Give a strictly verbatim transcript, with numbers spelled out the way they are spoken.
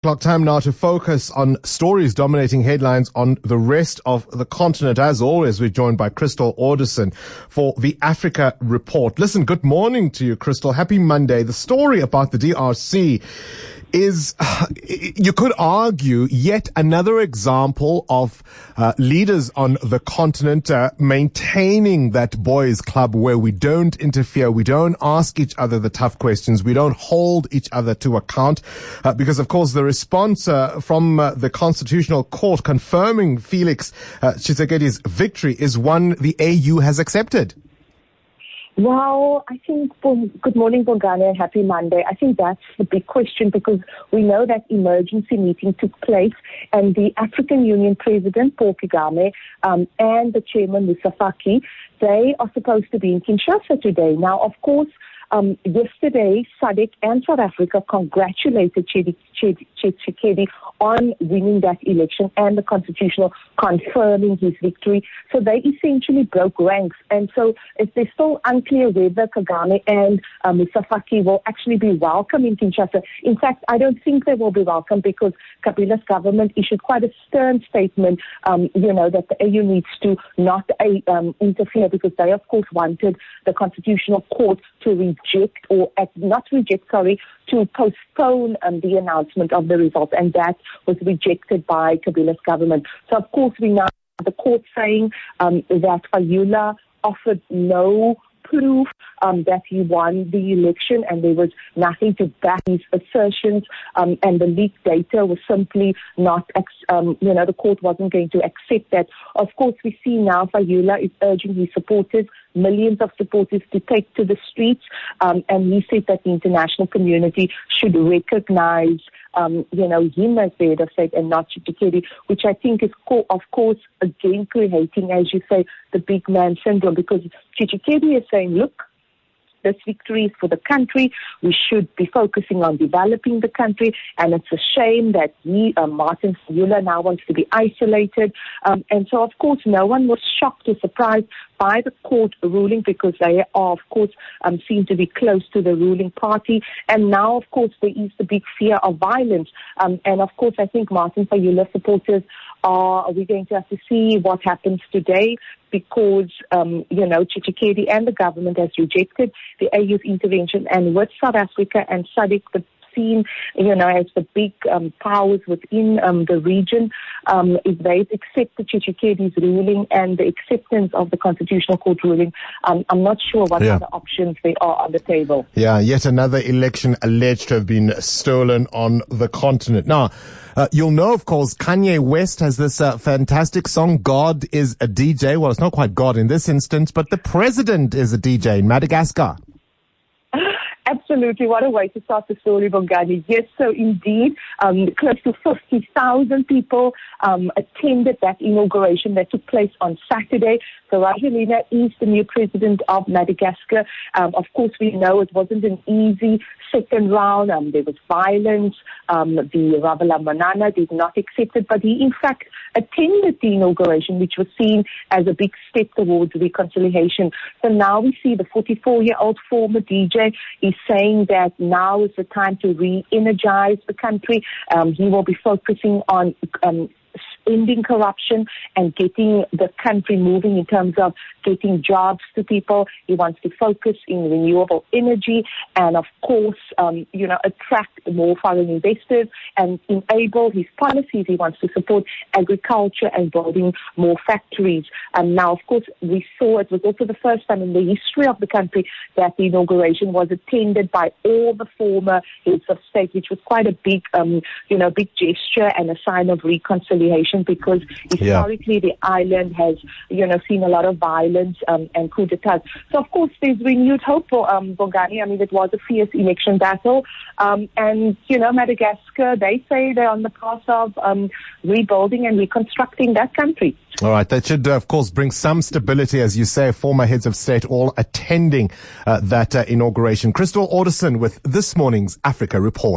Clock time now to focus on stories dominating headlines on the rest of the continent. As always, we're joined by Crystal Alderson for the Africa Report. Listen, good morning to you, Crystal. Happy Monday. The story about the D R C is, you could argue, yet another example of uh, leaders on the continent uh, maintaining that boys' club where we don't interfere, we don't ask each other the tough questions, we don't hold each other to account, uh, because, of course, the response uh, from uh, the Constitutional Court confirming Felix uh, Tshisekedi's victory is one the A U has accepted. Well, I think, good morning, Bongani, and happy Monday. I think that's the big question because we know that emergency meeting took place and the African Union President, Paul Kagame, um, and the Chairman, Moussa Faki, they are supposed to be in Kinshasa today. Now, of course, um, yesterday, SADC and South Africa congratulated Tshisekedi on winning that election and the Constitutional confirming his victory. So they essentially broke ranks. And so it's still unclear whether Kagame and uh, Moussa Faki will actually be welcome in Kinshasa. In fact, I don't think they will be welcome because Kabila's government issued quite a stern statement, um, you know, that the A U needs to not uh, um, interfere because they, of course, wanted the Constitutional Court to reject or uh, not reject, sorry, to postpone um, the announcement of the results, and that was rejected by Kabila's government. So, of course, we now have the court saying um, that Fayula offered no proof um, that he won the election and there was nothing to back his assertions, um, and the leaked data was simply not, um, you know, the court wasn't going to accept that. Of course, we see now Fayula is urging his supporters, millions of supporters, to take to the streets, um, and he said that the international community should recognize Um, you know, him as the head of state and not Tshisekedi, which I think is, co- of course, again creating, as you say, the big man syndrome, because Tshisekedi is saying, look, this victory is for the country. We should be focusing on developing the country. And it's a shame that he, uh, Martin Fayula, now wants to be isolated. Um, and so, of course, no one was shocked or surprised by the court ruling because they are, of course, um, seem to be close to the ruling party. And now, of course, there is the big fear of violence. Um, and, of course, I think Martin Fayula supporters are, are we going to have to see what happens today because, um, you know, Tshisekedi and the government has rejected the A U's intervention, and with South Africa and SADC, the seen, you know, as the big um, powers within um, the region, um, if they've accepted Tshisekedi's ruling and the acceptance of the Constitutional Court ruling, um, I'm not sure what yeah. other options there are on the table. Yeah, yet another election alleged to have been stolen on the continent. Now, uh, you'll know, of course, Kanye West has this uh, fantastic song, God is a D J. Well, it's not quite God in this instance, but the president is a D J in Madagascar. Absolutely. What a way to start the story, Bongani. Yes, so indeed, um, close to fifty thousand people um, attended that inauguration that took place on Saturday. So Rajoelina is the new president of Madagascar. Um, of course, we know it wasn't an easy second round. Um, there was violence. Um, the Ravalomanana did not accept it, but he, in fact, attended the inauguration, which was seen as a big step towards reconciliation. So now we see the forty-four-year-old former D J is saying that now is the time to re-energize the country. Um, he will be focusing on um, ending corruption and getting the country moving in terms of getting jobs to people. He wants to focus in renewable energy and, of course, um, you know, attract more foreign investors and enable his policies. He wants to support agriculture and building more factories. And now, of course, we saw it was also the first time in the history of the country that the inauguration was attended by all the former heads of state, which was quite a big, um, you know, big gesture and a sign of reconciliation, because historically yeah. the island has, you know, seen a lot of violence um, and coup d'etat. So, of course, there's renewed hope for um, Bongani. I mean, it was a fierce election battle. Um, and, you know, Madagascar, they say they're on the path of um, rebuilding and reconstructing that country. All right. That should, uh, of course, bring some stability, as you say, former heads of state all attending uh, that uh, inauguration. Crystal Alderson with this morning's Africa Report.